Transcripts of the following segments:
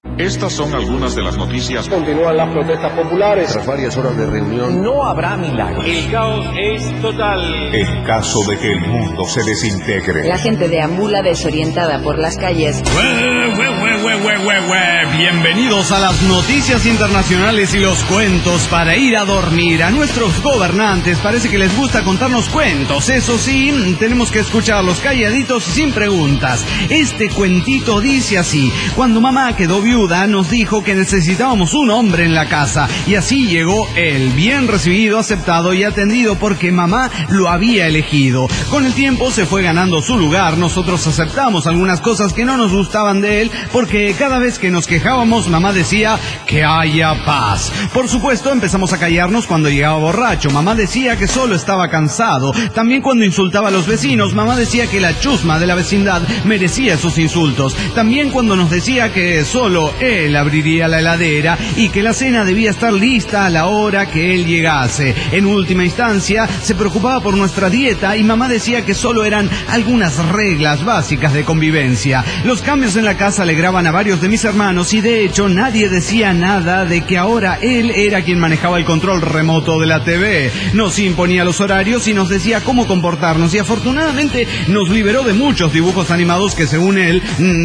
Estas son algunas de las noticias. Continúan las protestas populares. Tras varias horas de reunión, no habrá milagros. El caos es total. En caso de que el mundo se desintegre. La gente deambula desorientada por las calles. Bienvenidos a las noticias internacionales y los cuentos para ir a dormir. A nuestros gobernantes parece que les gusta contarnos cuentos. Eso sí, tenemos que escucharlos calladitos y sin preguntas. Este cuentito dice así: cuando mamá quedó viuda, nos dijo que necesitábamos un hombre en la casa, y así llegó él, bien recibido, aceptado y atendido porque mamá lo había elegido. Con el tiempo se fue ganando su lugar. Nosotros aceptamos algunas cosas que no nos gustaban de él, porque cada vez que nos quejábamos, mamá decía que haya paz. Por supuesto, empezamos a callarnos cuando llegaba borracho. Mamá decía que solo estaba cansado. También cuando insultaba a los vecinos, mamá decía que la chusma de la vecindad merecía esos insultos. También cuando nos decía que solo él abriría la heladera y que la cena debía estar lista a la hora que él llegase. En última instancia, se preocupaba por nuestra dieta y mamá decía que solo eran algunas reglas básicas de convivencia. Los cambios en la casa alegraban a varios de mis hermanos y de hecho nadie decía nada de que ahora él era quien manejaba el control remoto de la TV. Nos imponía los horarios y nos decía cómo comportarnos, y afortunadamente nos liberó de muchos dibujos animados que según él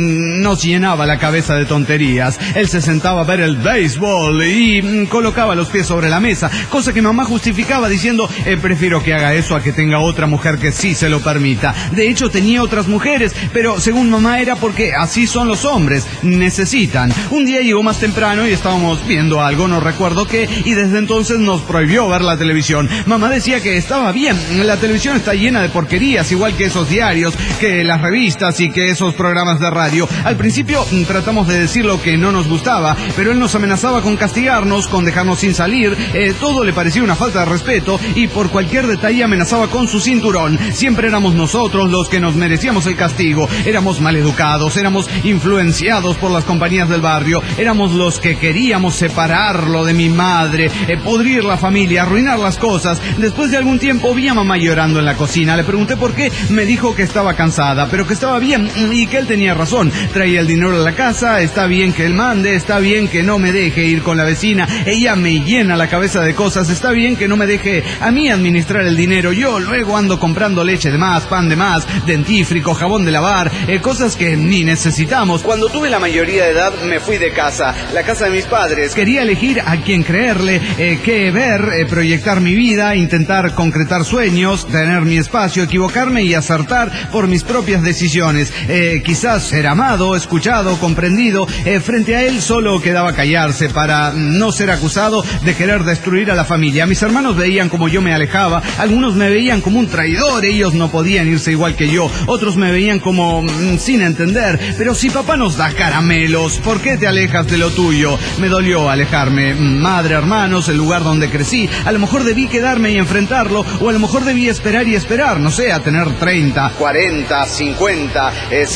nos llenaba la cabeza de tonterías. Él se sentaba a ver el béisbol y colocaba los pies sobre la mesa, cosa que mamá justificaba diciendo prefiero que haga eso a que tenga otra mujer que sí se lo permita. De hecho tenía otras mujeres, pero según mamá era porque así son los hombres, necesitan. Un día llegó más temprano y estábamos viendo algo, no recuerdo qué, y desde entonces nos prohibió ver la televisión. Mamá decía que estaba bien, la televisión está llena de porquerías, igual que esos diarios, que las revistas y que esos programas de radio. Al principio tratamos de decir lo que no nos gustaba, pero él nos amenazaba con castigarnos, con dejarnos sin salir. Todo le parecía una falta de respeto y por cualquier detalle amenazaba con su cinturón. Siempre éramos nosotros los que nos merecíamos el castigo. Éramos maleducados, éramos influenciados por las compañías del barrio, éramos los que queríamos separarlo de mi madre, pudrir la familia, arruinar las cosas. Después de algún tiempo vi a mamá llorando en la cocina. Le pregunté por qué. Me dijo que estaba cansada, pero que estaba bien y que él tenía razón. Traía el dinero a la casa, está bien que él mande, está bien que no me deje ir con la vecina, ella me llena la cabeza de cosas, está bien que no me deje a mí administrar el dinero, yo luego ando comprando leche de más, pan de más, dentífrico, jabón de lavar, cosas que ni necesitamos. Cuando tuve la mayoría de edad me fui de casa, la casa de mis padres. Quería elegir a quién creerle, qué ver, proyectar mi vida, intentar concretar sueños, tener mi espacio, equivocarme y acertar por mis propias decisiones. Quizás ser amado, escuchado, comprendido. Frente a él solo quedaba callarse para no ser acusado de querer destruir a la familia. Mis hermanos veían como yo me alejaba, algunos me veían como un traidor, ellos no podían irse igual que yo, otros me veían como sin entender, pero si papá nos da caramelos, ¿por qué te alejas de lo tuyo? Me dolió alejarme, madre, hermanos, el lugar donde crecí. A lo mejor debí quedarme y enfrentarlo, o a lo mejor debí esperar y esperar, no sé, a tener 30, 40, 50,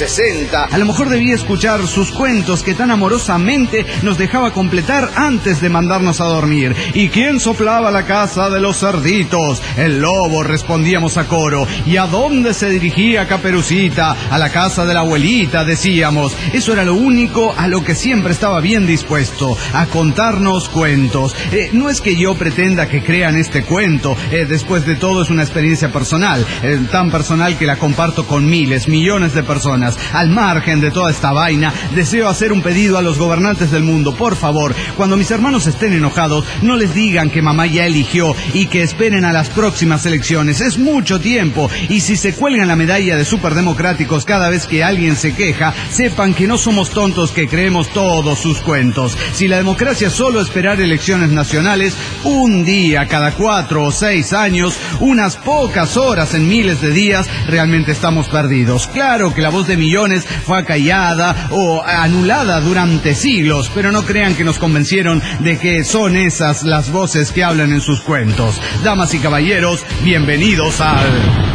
60. A lo mejor debí escuchar sus cuentos que tan amorosamente nos dejaba completar antes de mandarnos a dormir. ¿Y quién soplaba la casa de los cerditos? El lobo, respondíamos a coro. ¿Y a dónde se dirigía Caperucita? A la casa de la abuelita, decíamos. Eso era lo único a lo que siempre estaba bien dispuesto, a contarnos cuentos. No es que yo pretenda que crean este cuento, después de todo es una experiencia personal, tan personal que la comparto con miles, millones de personas. Al margen de toda esta vaina, deseo hacer un pedido a los gobernantes del mundo. Por favor, cuando mis hermanos estén enojados, no les digan que mamá ya eligió y que esperen a las próximas elecciones. Es mucho tiempo, y si se cuelgan la medalla de superdemocráticos cada vez que alguien se queja, sepan que no somos tontos que creemos todos sus cuentos. Si la democracia es solo esperar elecciones nacionales, un día cada 4 o 6 años, unas pocas horas en miles de días, realmente estamos perdidos. Claro que la voz de millones fue acallada o anulada durante siglos, pero no crean que nos convencieron de que son esas las voces que hablan en sus cuentos. Damas y caballeros, bienvenidos al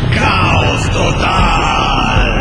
Caos Total.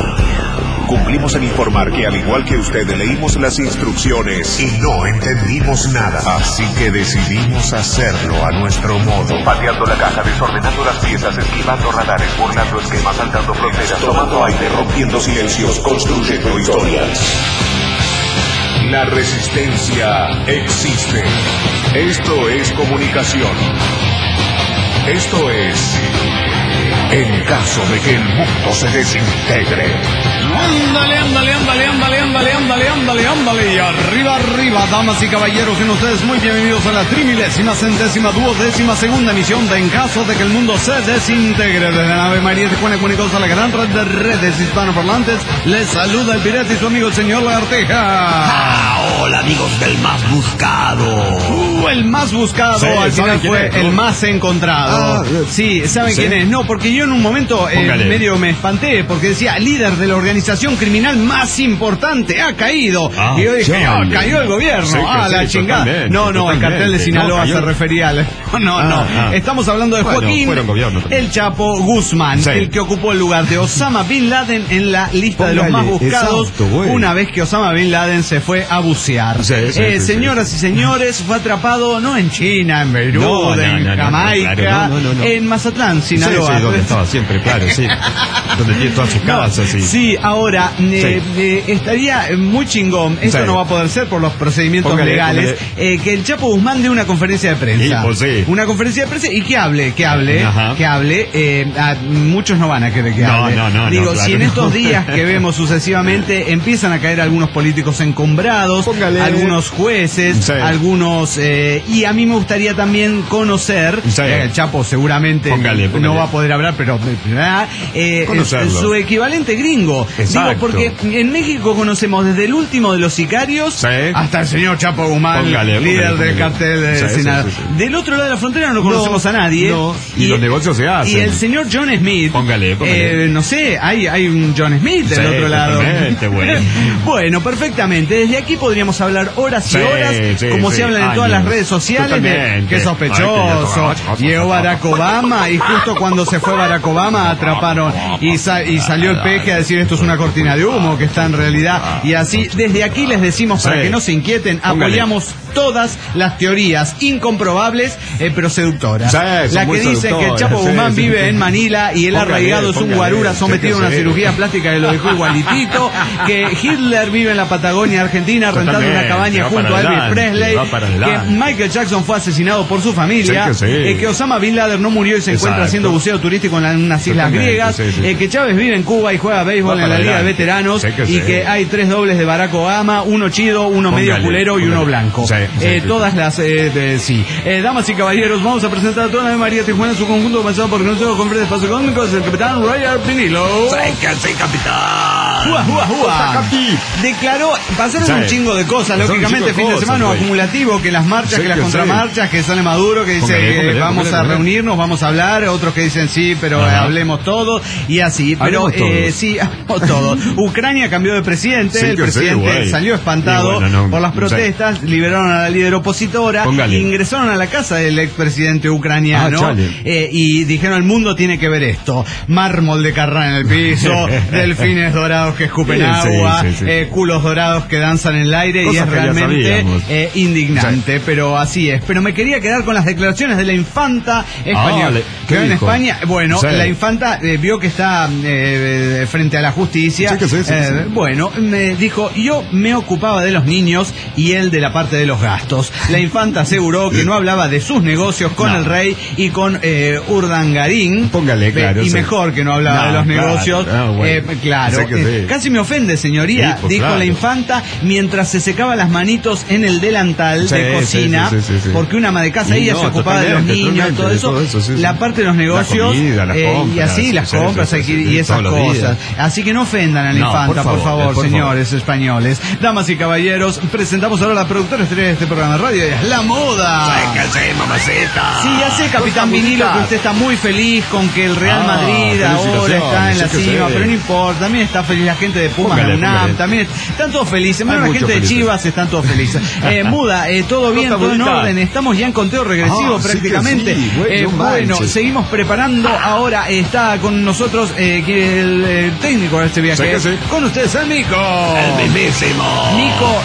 Cumplimos en informar que al igual que usted leímos las instrucciones y no entendimos nada, así que decidimos hacerlo a nuestro modo, pateando la caja, desordenando las piezas, esquivando radares, burlando esquemas, saltando fronteras, tomando aire, rompiendo silencios, construyendo historias. La resistencia existe. Esto es comunicación. Esto es... en caso de que el mundo se desintegre. Ándale, ándale, ándale, ándale, ándale, ándale, ándale, ándale. Y arriba, arriba, damas y caballeros, sean ustedes muy bienvenidos a la 32.202ª emisión de En caso de que el mundo se desintegre. Desde la nave María Tijuana comunicados a la gran red de redes hispanoparlantes, les saluda el pirata y su amigo el señor Lagarteja. Hola amigos del más buscado. El más buscado, Sí, al final fue es? el más encontrado. Sí, ¿saben ¿sí? quién es? No, porque yo en un momento medio me espanté, porque decía, líder de la organización criminal más importante, ha caído. Y yo dije, cayó el gobierno. Sí, La chingada. No, el cartel de Sinaloa se refería al... No. Estamos hablando de Joaquín El Chapo Guzmán, el que ocupó el lugar de Osama Bin Laden en la lista de los más buscados, una vez que Osama Bin Laden se fue a bucear. Señoras y señores, fue atrapado no en China, en Beirut, en Jamaica, en Mazatlán, Sinaloa. Sí, donde estaba siempre, claro, sí. Donde tiene todas sus casas, sí. Sí, ahora, estaría muy chingón, esto no va a poder ser por los procedimientos legales, que el Chapo Guzmán dé una conferencia de prensa. Una conferencia de prensa y que hable. Muchos no van a querer que hable. Digo, claro, si en estos días que vemos sucesivamente empiezan a caer algunos políticos encumbrados, algunos jueces, algunos... y a mí me gustaría también conocer, el Chapo seguramente no va a poder hablar, pero su equivalente gringo. Digo, porque en México conocemos desde el último de los sicarios hasta el señor Chapo Guzmán, líder del cartel de Sinaloa. Del otro lado de la frontera no conocemos a nadie. Y los negocios se hacen. Y el señor John Smith, no sé, hay un John Smith del otro lado. Bueno, perfectamente. Desde aquí podríamos hablar horas y horas, como se hablan en todas las redes sociales, de qué sospechoso. Llegó Barack Obama y justo cuando se fue Barack Obama atraparon y salió el peje a decir esto es una cortina de humo, que está en realidad. Y así, desde aquí les decimos para que no se inquieten, apoyamos todas las teorías incomprobables, pero seductoras. La que dice que el Chapo Guzmán vive en Manila y el arraigado es un guarura sometido a una cirugía plástica que lo dejó igualitito, que Hitler vive en la Patagonia Argentina rentando una cabaña junto a Elvis Presley, que Michael Jackson fue asesinado por su familia, que Osama Bin Laden no murió y se encuentra haciendo buceo turístico en unas islas griegas, que Chávez vive en Cuba y juega béisbol en la Liga de Veteranos, y que hay 3 dobles de Barack Obama, uno chido, uno medio culero y uno blanco. Todas las... damas y caballeros, vamos a presentar a toda la María Tijuana en su conjunto, pasado por nosotros con Fred Espacio Económico, es el capitán Roger Pinilo. Sí, capitán. Declaró, pasaron un chingo de cosas, lógicamente, fin de semana acumulativo, que las marchas, que las contramarchas, que sale Maduro, que dice que vamos a reunirnos, vamos a hablar, otros que dicen sí, pero hablemos todos, y así, pero sí, hablemos todos. Ucrania cambió de presidente, el presidente salió espantado por las protestas, liberaron a la líder opositora, ingresaron a la casa del expresidente ucraniano, y dijeron el mundo tiene que ver esto, mármol de Carrán en el piso, delfines dorados que escupen agua, culos dorados que danzan en el aire, cosas, y es realmente indignante, pero así es. Pero me quería quedar con las declaraciones de la infanta española, que en España, la infanta vio que está frente a la justicia, me dijo, yo me ocupaba de los niños y él de la parte de los gastos. La infanta aseguró que no hablaba de sus negocios con el rey y con Urdangarín, y mejor que no hablaba de los negocios, casi me ofende, señoría, dijo la infanta mientras se secaba las manitos en el delantal de cocina, porque una ama de casa, ella se ocupaba de los niños, todo eso, la parte de los negocios, y así las compras y esas cosas. Así que no ofendan a la infanta, por favor, señores españoles. Damas y caballeros, presentamos ahora a la productora estrella de este programa de radio, es La Moda. Sí, ya sé, capitán Vinilo, que usted está muy feliz con que el Real Madrid ahora está en la cima, pero no importa, también está feliz la gente de Pumas, UNAM, también están todos felices, menos la gente de Chivas, están todos felices. Muda, todo bien, todo en orden, estamos ya en conteo regresivo prácticamente. Bueno, seguimos preparando, ahora está con nosotros el técnico de este viaje, con ustedes el Nico. El mismísimo. Nico,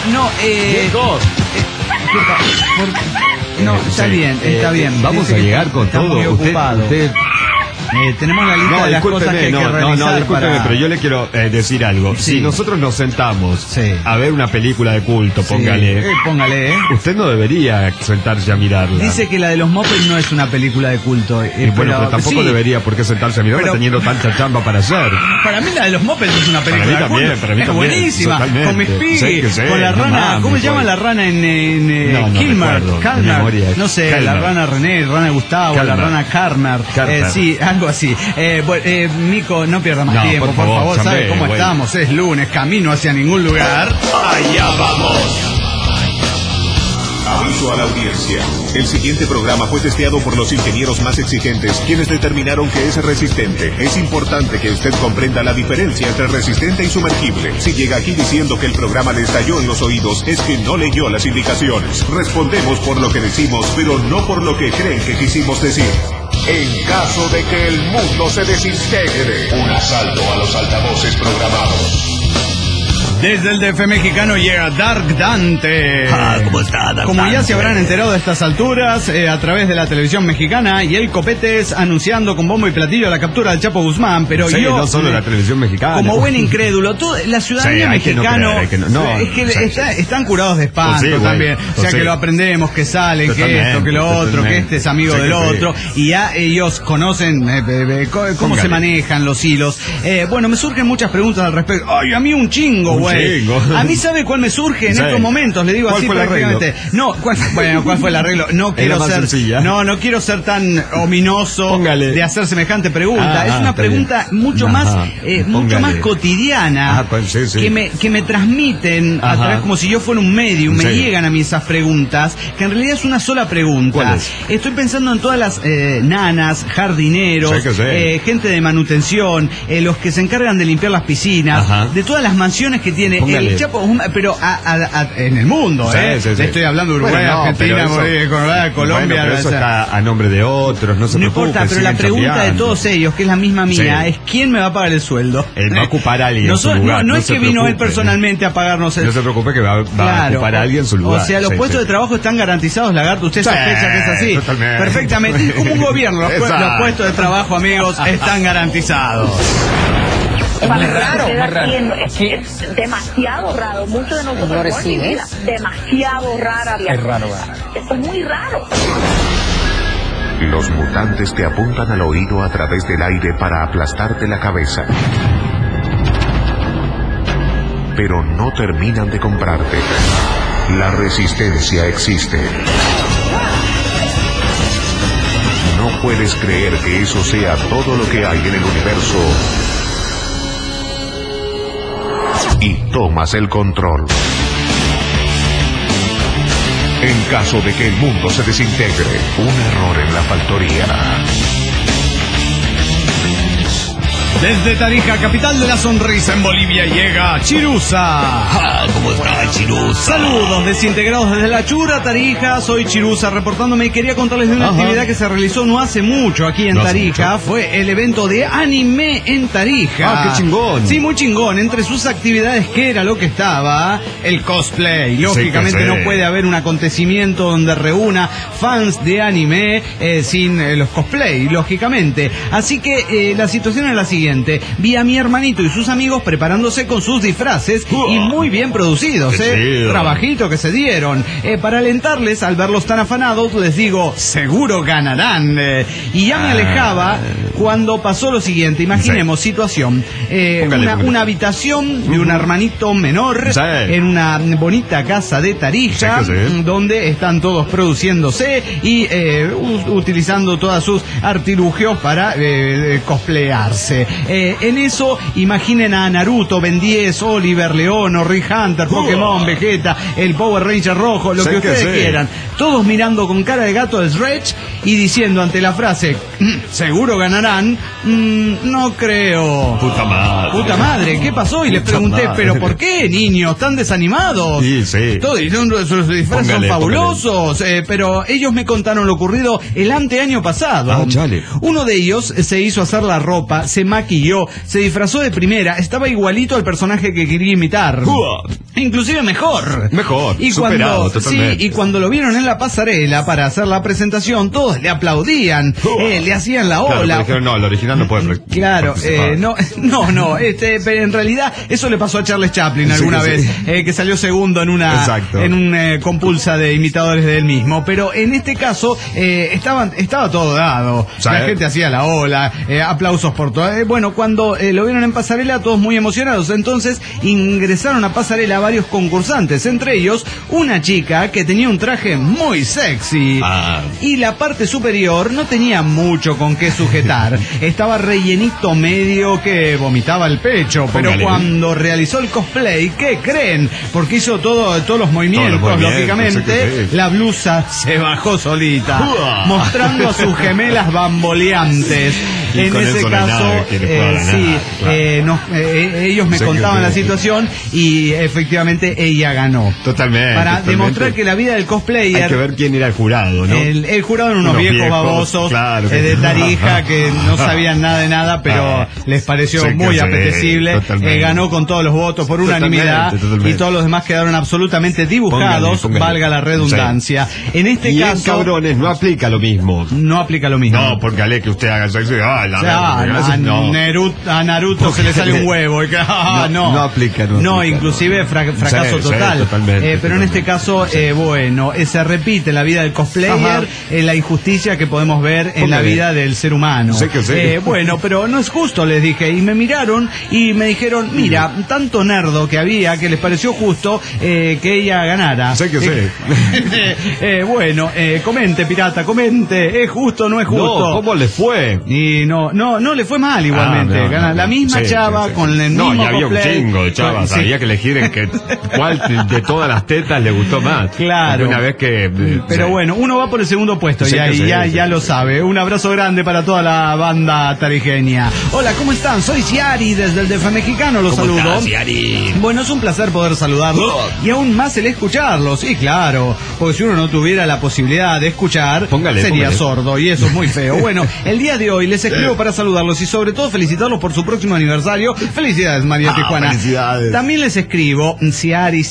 no, está bien. Vamos a llegar con todo. Usted Tenemos la lista de las cosas que hay que realizar. No, discúlpeme, pero yo le quiero decir algo. Sí. Si nosotros nos sentamos a ver una película de culto, póngale. Póngale, Usted no debería sentarse a mirarla. Dice que la de los Muppets no es una película de culto. Pero tampoco debería por qué sentarse a mirarla teniendo tanta chamba para hacer. Para mí la de los Muppets es una película de culto. Para mí es también, buenísima. Totalmente. Con Miss Piggy, con la rana. ¿Cómo se llama la rana en Kilmer? Kalmer. No sé, Kalmer. La rana René, la rana Gustavo, Kalmer. La rana Karmer. Sí, algo así. Mico, no pierda más tiempo, por favor. ¿Sabe cómo estamos? Es lunes, camino hacia ningún lugar. Allá vamos. Aviso a la audiencia. El siguiente programa fue testeado por los ingenieros más exigentes, quienes determinaron que es resistente. Es importante que usted comprenda la diferencia entre resistente y sumergible. Si llega aquí diciendo que el programa le estalló en los oídos, es que no leyó las indicaciones. Respondemos por lo que decimos, pero no por lo que creen que quisimos decir. En caso de que el mundo se desintegre, un asalto a los altavoces programados. Desde el DF mexicano llega Dark Dante. ¿Cómo está, Dark Como ya Dante? se habrán enterado de estas alturas, a través de la televisión mexicana, y el Copetes anunciando con bombo y platillo la captura del Chapo Guzmán, pero sí, no solo la televisión mexicana. Como buen incrédulo, la ciudadanía mexicana, están curados de espanto también. O sea, que lo aprendemos, que salen, que esto, que lo otro, que este es amigo del otro, y ya ellos conocen cómo se manejan los hilos. Bueno, me surgen muchas preguntas al respecto. Ay, a mí un chingo, güey. A mí sabe cuál me surge en estos momentos, le digo así prácticamente. No, ¿cuál fue el arreglo? No quiero ser tan ominoso de hacer semejante pregunta. Es una pregunta mucho más cotidiana que me transmiten a través, como si yo fuera un medium, me llegan a mí esas preguntas, que en realidad es una sola pregunta. Estoy pensando en todas las nanas, jardineros, gente de manutención, los que se encargan de limpiar las piscinas, de todas las mansiones que tiene el Chapo, pero en el mundo, le estoy hablando de Uruguay, Argentina, Colombia. Pero eso está a nombre de otros, no se preocupe. No importa, pero la pregunta de todos ellos, que es la misma mía, es ¿quién me va a pagar el sueldo? Él va a ocupar a alguien su lugar. No es que vino él personalmente a pagarnos el... No se preocupe que va a ocupar a alguien su lugar. O sea, los puestos de trabajo están garantizados, Lagarto. Usted sospecha que es así. Totalmente. Perfectamente. Es como un gobierno. Los puestos de trabajo, amigos, están garantizados. Es muy raro, es demasiado raro. Muchos de nosotros demasiado rara. Es raro. Esto es muy raro. Los mutantes te apuntan al oído a través del aire para aplastarte la cabeza. Pero no terminan de comprarte. La resistencia existe. No puedes creer que eso sea todo lo que hay en el universo. Y tomas el control. En caso de que el mundo se desintegre, un error en la factoría. Desde Tarija, capital de la sonrisa en Bolivia, llega Chirusa. ¿Cómo está, Chirusa? Saludos, desintegrados desde la Chura, Tarija. Soy Chirusa reportándome y quería contarles de una actividad que se realizó no hace mucho aquí en Tarija. Fue el evento de anime en Tarija. ¡Qué chingón! Sí, muy chingón. Entre sus actividades, ¿qué era lo que estaba? El cosplay. Lógicamente no puede haber un acontecimiento donde reúna fans de anime sin los cosplay, lógicamente. Así que la situación es la siguiente. Vi a mi hermanito y sus amigos preparándose con sus disfraces y muy bien producidos, trabajito que se dieron. Para alentarles, al verlos tan afanados, les digo, seguro ganarán. Y ya me alejaba cuando pasó lo siguiente. Imaginemos situación, una habitación de un hermanito menor en una bonita casa de Tarija, donde están todos produciéndose y utilizando todos sus artilugios para cosplayarse. En eso, imaginen a Naruto, Ben 10, Oliver, León, Rick Hunter, Pokémon, Vegeta, el Power Ranger rojo, lo que ustedes quieran. Todos mirando con cara de gato de Shrek y diciendo ante la frase, seguro ganarán, no creo. Puta madre, ¿qué pasó? Y les pregunté, ¿pero por qué, niños? ¿Tan desanimados? Todos sus disfraces son fabulosos, pero ellos me contaron lo ocurrido el anteaño pasado. Uno de ellos se hizo hacer la ropa, se maquilló maquilló, se disfrazó de primera, estaba igualito al personaje que quería imitar. Inclusive mejor. Y superado, totalmente. y cuando lo vieron en la pasarela para hacer la presentación, todos le aplaudían, le hacían la ola. Claro, dijeron, no, el original no puede Claro, no, pero en realidad eso le pasó a Charles Chaplin alguna vez, que salió segundo en un compulsa de imitadores de él mismo, pero en este caso estaba todo dado, la gente hacía la ola, aplausos por todo. Bueno, cuando lo vieron en pasarela, todos muy emocionados, entonces ingresaron a pasarela varios concursantes, entre ellos una chica que tenía un traje muy sexy y la parte superior no tenía mucho con qué sujetar, estaba rellenito medio que vomitaba el pecho, pero cuando realizó el cosplay, ¿qué creen? Porque hizo todos los movimientos, lógicamente, la blusa se bajó solita, mostrando a sus gemelas bamboleantes. Y en ese caso, ellos me contaban la situación y efectivamente ella ganó. Totalmente. Para demostrar que la vida del cosplayer... Hay que ver quién era el jurado, ¿no? El jurado eran unos viejos babosos, de Tarija, que no sabían nada de nada, pero les pareció muy apetecible. Ganó con todos los votos por unanimidad y todos los demás quedaron absolutamente dibujados, valga la redundancia. En este caso... cabrones, no aplica lo mismo. No aplica lo mismo. No, porque Ale que usted haga sexo, a Naruto se le sale un huevo. No aplica. No, inclusive fracaso total. Pero en este caso, se repite la vida del cosplayer, la injusticia que podemos ver en la vida del ser humano. Bueno, pero no es justo, les dije, y me miraron y me dijeron, mira, tanto nerdo que había que les pareció justo que ella ganara. Bueno, comente, pirata, comente, ¿es justo o no es justo? No, ¿cómo le fue? Y no le fue mal igualmente. La misma chava con el mismo y había cosplay. Un chingo de chavas, había que elegir en cuál de todas las tetas le gustó más. Claro. Una vez que... Pero bueno, uno va por el segundo puesto ya lo sabe. Un abrazo grande para toda la banda tarijeña. Hola, ¿cómo están? Soy Ciari desde el DF Mexicano, los saludo. ¿Cómo estás, Ciari? Bueno, es un placer poder saludarlos y aún más el escucharlos. Y claro, porque si uno no tuviera la posibilidad de escuchar, sería sordo y eso es muy feo. Bueno, el día de hoy les escribo para saludarlos y sobre todo felicitarlos por su próximo aniversario. Felicidades, María Tijuana. Felicidades. También les escribo Ciari.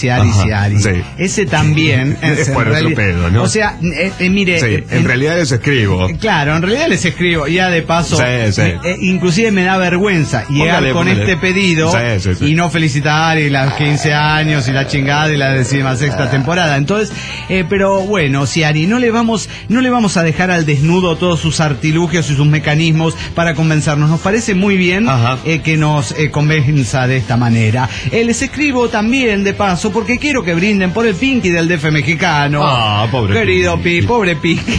Ese también es por otro pedo, ¿no? O sea, mire, en realidad les escribo. Claro, en realidad les escribo. Ya de paso, inclusive me da vergüenza llegar con este pedido y no felicitar y las 15 años y la chingada y la 16ª temporada. Entonces, pero bueno, Ciari, no le vamos a dejar al desnudo todos sus artilugios y sus mecanismos para convencernos. Nos parece muy bien que nos convenza de esta manera. Les escribo también de paso porque quiero que brinden por el Pinky del DF Mexicano. Pobre querido Pinky. Pobre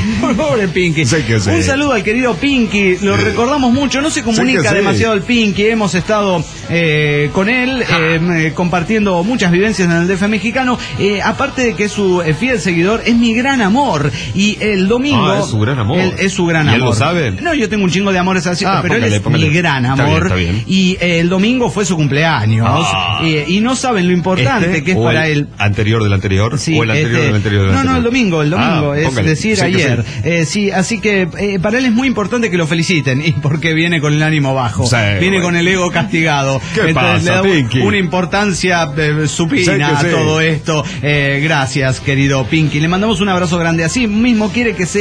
Pinky. Un saludo al querido Pinky, lo recordamos mucho, no se comunica demasiado el Pinky, hemos estado con él compartiendo muchas vivencias en el DF Mexicano, aparte de que es su fiel seguidor, es mi gran amor, y el domingo es su gran amor. Es su gran amor. ¿Y él lo sabe? No, yo tengo un chingo de amores así, pero él es mi gran amor. Está bien. Y el domingo fue su cumpleaños, y no saben lo importante que es para él. ¿Anterior del anterior? Sí, ¿O el anterior del anterior del anterior? No, el domingo, es decir, ayer. Sí. Así que para él es muy importante que lo feliciten, y porque viene con el ánimo bajo, viene con el ego castigado. ¿Qué pasa, le da Pinky? Una importancia supina a todo esto. Gracias, querido Pinky. Le mandamos un abrazo grande. Así mismo quiere que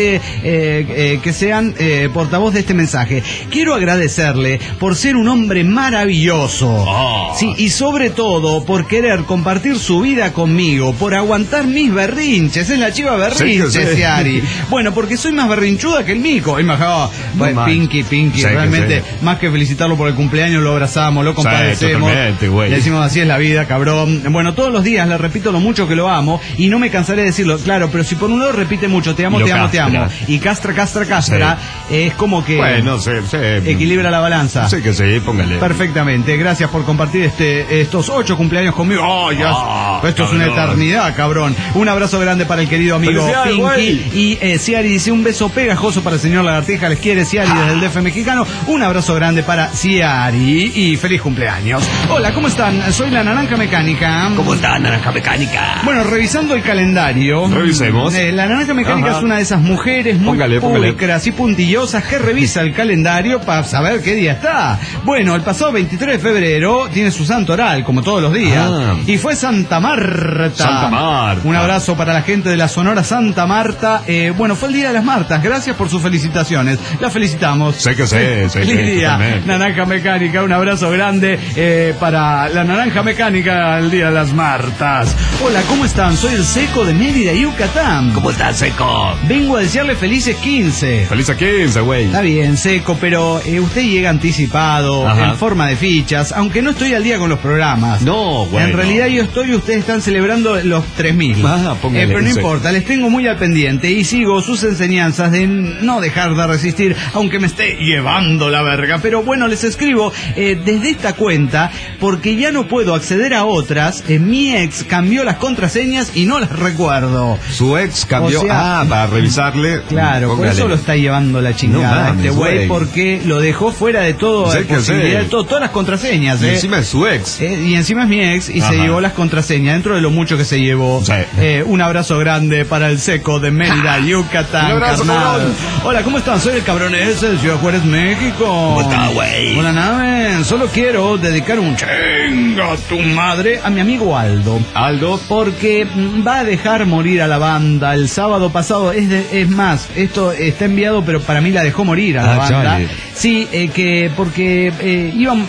sean portavoz de este mensaje. Quiero agradecerle por ser un hombre maravilloso. Sí, y sobre todo por querer compartir su vida conmigo, por aguantar mis berrinches. Es la chiva berrinches, Ciari. Bueno, porque soy más berrinchuda que el mico. Pinky, realmente, más que felicitarlo por el cumpleaños, lo abrazamos, lo compadecemos. Le decimos, así es la vida, cabrón. Bueno, todos los días le repito lo mucho que lo amo y no me cansaré de decirlo. Claro, pero si por un lado repite mucho, te amo, te amo, te amo, y castra, es como que equilibra la balanza. Póngale. Perfectamente. Gracias por compartir estos 8 cumpleaños conmigo. Esto es una eternidad, cabrón. Un abrazo grande para el querido amigo Pinky. Y Ciari dice, un beso pegajoso para el señor Lagartija. Les quiere Ciari desde el DF Mexicano. Un abrazo grande para Ciari y feliz cumpleaños. Hola, ¿cómo están? Soy la Naranja Mecánica. ¿Cómo está, Naranja Mecánica? Bueno, revisando el calendario. Revisemos. La Naranja Mecánica es una de esas mujeres muy pulcras y puntillosas que revisa el calendario calendario para saber qué día está. Bueno, el pasado 23 de febrero tiene su santo oral, como todos los días. Y fue Santa Marta. Santa Marta. Un abrazo para la gente de la Sonora Santa Marta. Bueno, fue el Día de las Martas. Gracias por sus felicitaciones. La felicitamos. Sé que sé. Feliz día, Naranja Mecánica. Un abrazo grande para la Naranja Mecánica el Día de las Martas. Hola, ¿cómo están? Soy el Seco de Mérida, Yucatán. ¿Cómo estás, Seco? Vengo a desearle felices 15. Feliz a 15, güey. Está bien, Seco, pero usted llega anticipado, en forma de fichas, aunque no estoy al día con los programas. No, bueno. En realidad yo estoy y ustedes están celebrando los 3000. Pero no importa, les tengo muy al pendiente y sigo sus enseñanzas de no dejar de resistir, aunque me esté llevando la verga. Pero bueno, les escribo desde esta cuenta porque ya no puedo acceder a otras. Mi ex cambió las contraseñas y no las recuerdo. Su ex cambió, para revisarle. Claro, por eso lo está llevando la chingada este güey, porque lo dejó fuera de todo, posibilidad de todas las contraseñas. Y encima es su ex. Y encima es mi ex y se llevó las contraseñas, dentro de lo mucho que se llevó. Sí. Un abrazo grande para el Seco de Mérida, Yucatán. Un abrazo, carnal. Hola, ¿cómo están? Soy el cabronese de Ciudad Juárez, México. ¿Cómo está, güey? Hola, nave. Solo quiero dedicar un chinga a tu madre a mi amigo Aldo. Porque va a dejar morir a la banda el sábado pasado. Es más, esto está enviado, pero para mí la dejó morir a la banda. Chale. Sí, porque iban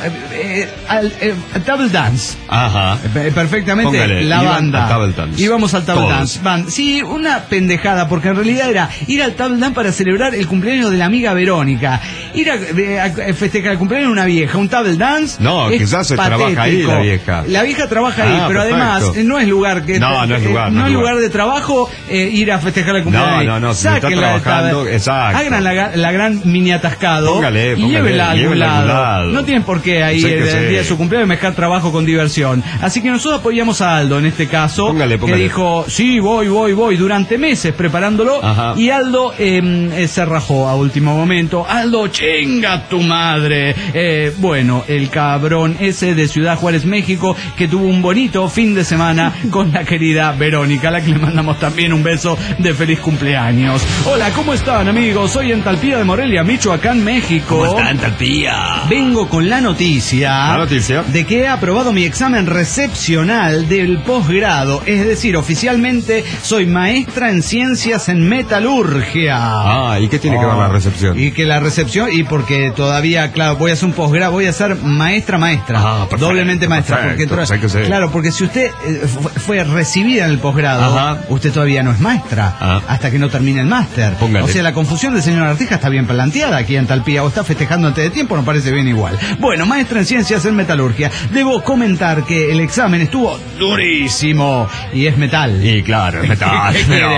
al Table Dance. Ajá. Perfectamente. Póngale, la banda. Al Table Dance. Íbamos al Table Todos. Dance. Sí, una pendejada, porque en realidad era ir al Table Dance para celebrar el cumpleaños de la amiga Verónica. Ir a festejar el cumpleaños de una vieja, un Table Dance. No, quizás se trabaja ahí la vieja. La vieja trabaja ahí, pero perfecto. Además no es lugar que no es lugar, no es lugar de trabajo ir a festejar el cumpleaños. No, si está trabajando, exacto. Hagan la gran mini atascado. Póngale, y llévela a algún lado. No tienen por qué ahí el día de su cumpleaños mezclar trabajo con diversión. Así que nosotros apoyamos a Aldo en este caso. Póngale. Que dijo, sí, voy durante meses preparándolo. Ajá. Y Aldo se rajó a último momento. Aldo, chinga tu madre. Bueno, el cabrón ese de Ciudad Juárez, México, que tuvo un bonito fin de semana con la querida Verónica, a la que le mandamos también un beso de feliz cumpleaños. Hola, ¿cómo están, amigos? Soy en Talpía de Morelia, Michoacán, México. ¿Cómo está en Talpía? Vengo con la noticia de que he aprobado mi examen recepcional del posgrado, es decir, oficialmente soy maestra en ciencias en metalurgia. ¿Y qué tiene que ver la recepción? Y que la recepción, y porque todavía, claro, voy a hacer un posgrado, voy a ser maestra, perfecto, doblemente maestra. Porque, claro, porque si usted fue recibida en el posgrado, usted todavía no es maestra, hasta que no termine el máster. Póngale. O sea, la confusión del señor Artija está bien planteada aquí en Talpía, o está festejando antes de tiempo, no parece bien igual. Bueno, maestra en ciencias en metalurgia. Debo comentar que el examen estuvo durísimo, y es metal. Y claro, es metal.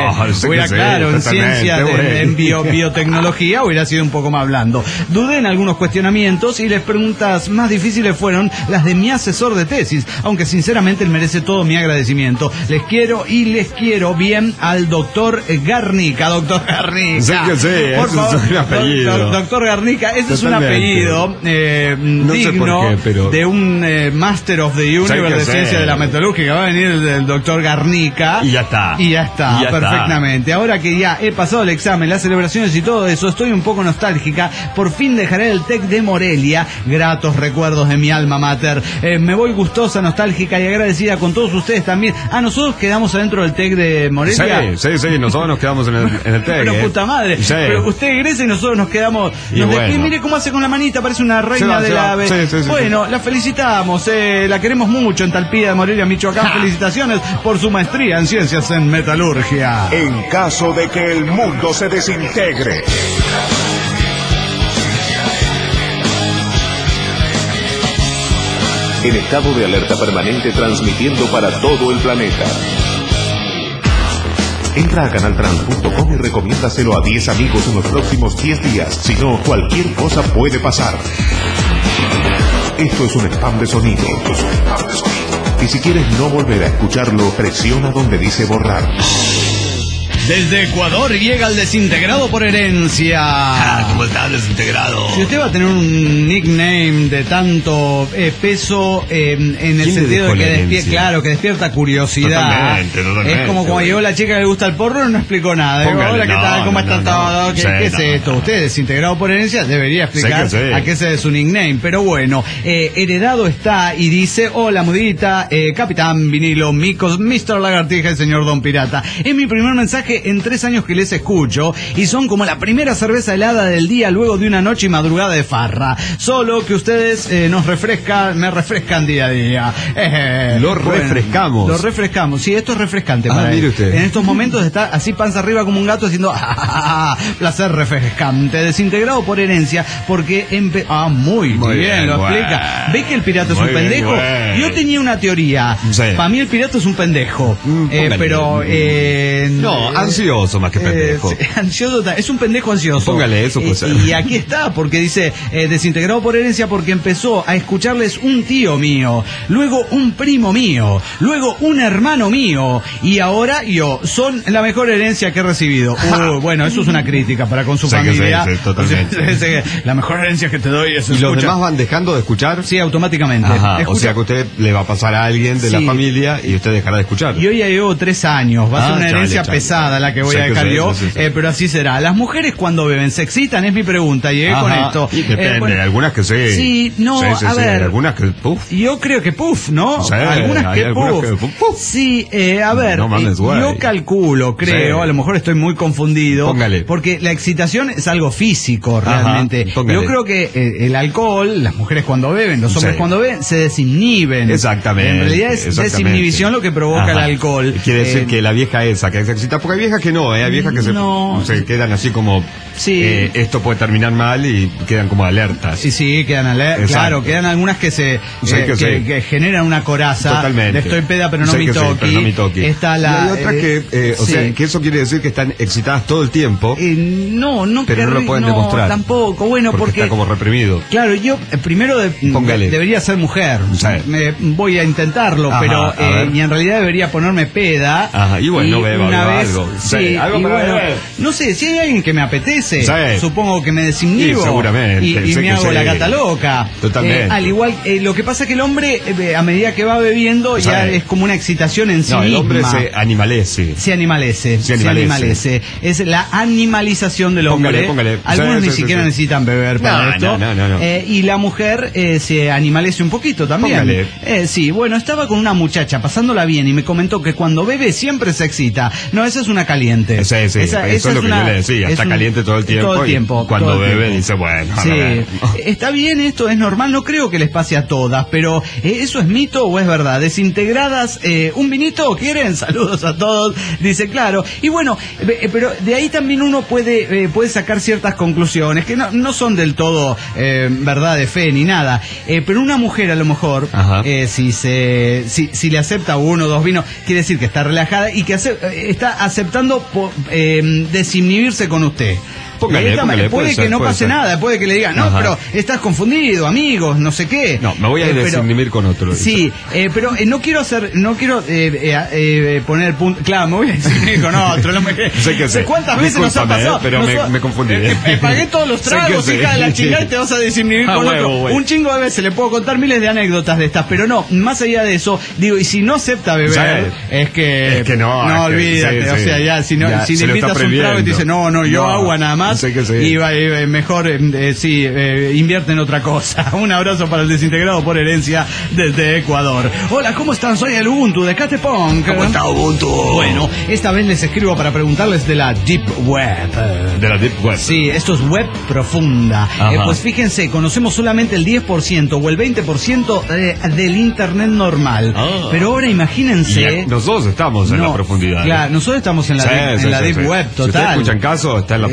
Claro, en ciencias, en biotecnología hubiera sido un poco más blando. Dudé en algunos cuestionamientos y las preguntas más difíciles fueron las de mi asesor de tesis, aunque sinceramente él merece todo mi agradecimiento. Les quiero bien al doctor Garnica. Doctor Garnica. Por favor, es un apellido. Doctor Garnica, ese es un apellido digno de un Master of the Universe de Ciencia de la Metalúrgica. Va a venir el doctor Garnica. Y ya está. Perfectamente. Ahora que ya he pasado el examen, las celebraciones y todo eso, estoy un poco nostálgica. Por fin dejaré el TEC de Morelia. Gratos recuerdos de mi alma mater. Me voy gustosa, nostálgica y agradecida con todos ustedes también. Nosotros quedamos adentro del TEC de Morelia. Sí, nosotros nos quedamos en el TEC. Pero puta madre. Sí. Pero usted egresa y nosotros nos quedamos. Mire cómo hace con la manita, parece una reina de la ave. Bueno, la felicitamos. La queremos mucho en Talpía de Morelia, Michoacán. Felicitaciones por su maestría en ciencias en metalurgia. En caso de que el mundo se desintegre, en estado de alerta permanente, transmitiendo para todo el planeta. Entra a canaltrans.com y recomiéndaselo a 10 amigos en los próximos 10 días. Si no, cualquier cosa puede pasar. Esto es un spam de sonido. Y si quieres no volver a escucharlo, presiona donde dice borrar. Desde Ecuador llega el desintegrado por herencia. ¿Cómo está desintegrado? Si usted va a tener un nickname de tanto peso en el sentido de que despierta curiosidad. Totalmente, es como cuando llegó la chica que le gusta el porro y no explicó nada. Hola, ¿qué tal? ¿Cómo están todos? ¿Qué es esto? Usted, desintegrado por herencia, debería explicar a qué se debe su nickname. Pero bueno, heredado está y dice: hola, mudita, Capitán Vinilo, Micos, Mr. Lagartija y señor Don Pirata. Es mi primer mensaje en 3 años que les escucho y son como la primera cerveza helada del día luego de una noche y madrugada de farra. Solo que ustedes me refrescan día a día. Refrescamos. Lo refrescamos. Sí, esto es refrescante para mire él. usted. En estos momentos está así panza arriba como un gato haciendo placer refrescante. Desintegrado por herencia porque muy bien, lo explica. ¿Ve que el pirata es un pendejo? Yo tenía una teoría. Sí. Para mí el pirata es un pendejo. Pero no, ansioso más que pendejo. Ansioso, es un pendejo ansioso. Póngale eso, pues. Y aquí está, porque dice desintegrado por herencia porque empezó a escucharles un tío mío, luego un primo mío, luego un hermano mío y ahora yo. Son la mejor herencia que he recibido. Bueno, eso es una crítica para con su familia. Sí, totalmente. La mejor herencia que te doy es ¿Y los demás van dejando de escuchar? Sí, automáticamente. O sea que usted le va a pasar a alguien de la familia y usted dejará de escuchar. Yo ya llevo 3 años. Va a ser una herencia pesada la que voy a dejar yo. Pero así será. Las mujeres cuando beben se excitan, es mi pregunta. Llegué con esto. Y depende, algunas que sí. Sí, no, a ver. Algunas que puff. Yo creo que puff, ¿no? Algunas que puff. Sí, a ver. No mames, yo calculo, creo, a lo mejor estoy muy confundido. Póngale. Porque la excitación es algo físico, realmente. Yo creo que el alcohol, las mujeres cuando beben, los hombres cuando beben, se desinhiben. Exactamente. En realidad es desinhibición lo que provoca el alcohol. Quiere decir que la vieja esa que se excita, porque hay viejas que no, hay viejas que se quedan así como, esto puede terminar mal y quedan como alertas. Sí, quedan alertas. Claro, quedan algunas que que generan una coraza. Totalmente. Estoy peda pero no me toqui. Está la... Y hay otras que, o sea, que eso quiere decir que están excitadas todo el tiempo. No pero no lo pueden demostrar. Tampoco, bueno, porque está como reprimido. Claro, yo primero debería ser mujer. Voy a intentarlo, pero y en realidad debería ponerme peda. Y bueno, beba algo. Algo para beber. No sé, si hay alguien que me apetece, supongo que me desinhibo. Seguramente. Y me hago la gata loca. Totalmente. Al igual, lo que pasa es que el hombre, a medida que va bebiendo, ya es como una excitación en sí misma. El hombre se animalece. Se animalece. Es la animalización del hombre. Póngale. Algunos ni siquiera necesitan beber para esto. No. Y la mujer se animalece un poquito también. Póngale. Sí, bueno, estaba con una muchacha pasándola bien y me comentó que cuando bebe siempre se excita. No, esa es una caliente. Eso es lo que yo le decía. Está caliente todo el tiempo. Todo el tiempo. Y cuando bebe tiempo. dice, bueno. Sí. Está bien, esto es normal. No creo que les pase a todas, pero ¿eso es mito o es verdad? Desintegradas, ¿un vinito quieren? Saludos a todos. Dice, claro. Y bueno, pero de ahí también uno puede sacar ciertas conclusiones que no son del todo verdad de fe ni nada. Pero una mujer a lo mejor, si le acepta 1 o 2 vinos, quiere decir que está relajada y que está aceptando desinhibirse con usted. Póngale, puede que no pase nada, puede que le digan, no, pero estás confundido, amigos, no sé qué. No, me voy a desinhibir con otro. Sí, pero no quiero poner el punto. Claro, me voy a desinhibir con otro. Sé cuántas veces nos ha pasado. Pero me confundí. Pagué todos los tragos, hija de la chingada, y te vas a desinhibir con otro. Un chingo de veces le puedo contar miles de anécdotas de estas, pero no, más allá de eso, digo, y si no acepta beber, es que no, olvídate, o sea, ya, si le invitas un trago y te dice, no, yo agua nada más. Y mejor invierte en otra cosa. Un abrazo para el desintegrado por herencia desde Ecuador. Hola, ¿cómo están? Soy el Ubuntu de Catepunk. ¿Cómo está Ubuntu? Bueno, esta vez les escribo para preguntarles de la Deep Web. De la Deep Web. Sí, esto es web profunda. Pues fíjense, conocemos solamente el 10% o el 20% del internet normal. Pero ahora imagínense... nosotros estamos en la profundidad. Claro, nosotros estamos en la Deep Web total. Si ustedes escuchan caso, está en la profundidad.